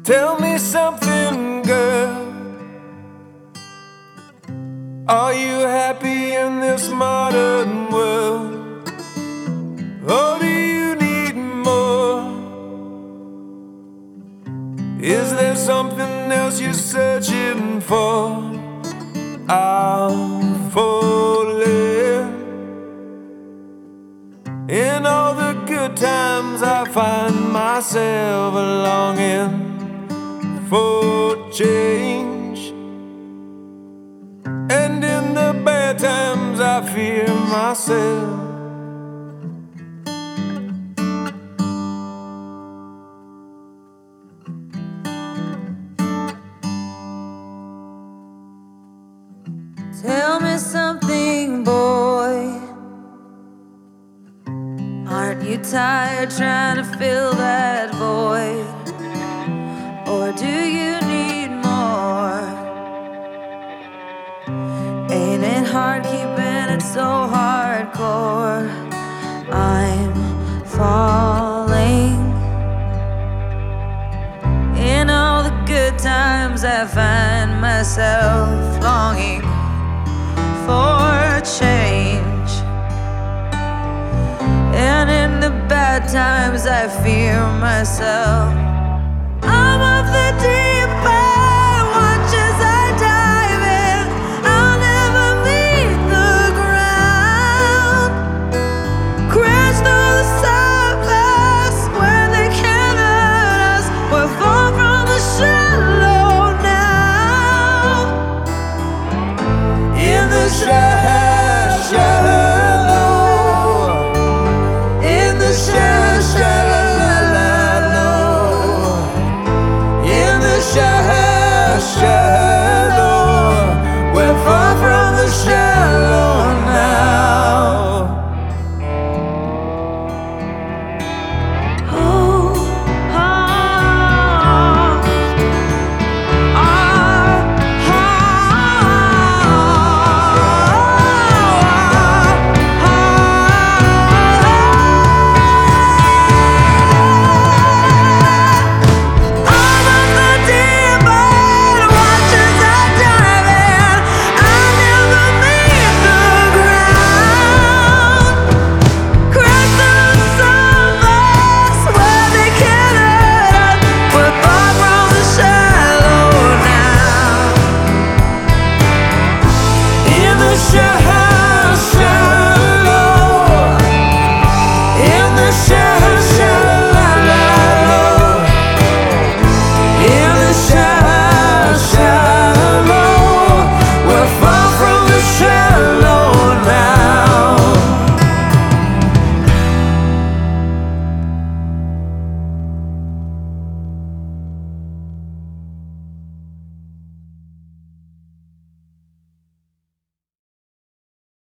Tell me something, girl. Are you happy in this modern world? Or do you need more? Is there something else you're searching for? I'm falling. In all the good times I find myself longing for change, and in the bad times I fear myself. Tell me something, boy. Aren't you tired trying to fill that void? Or do you need more? Ain't it hard keeping it so hardcore? I'm falling. In all the good times I find myself longing for change, and in the bad times I fear myself.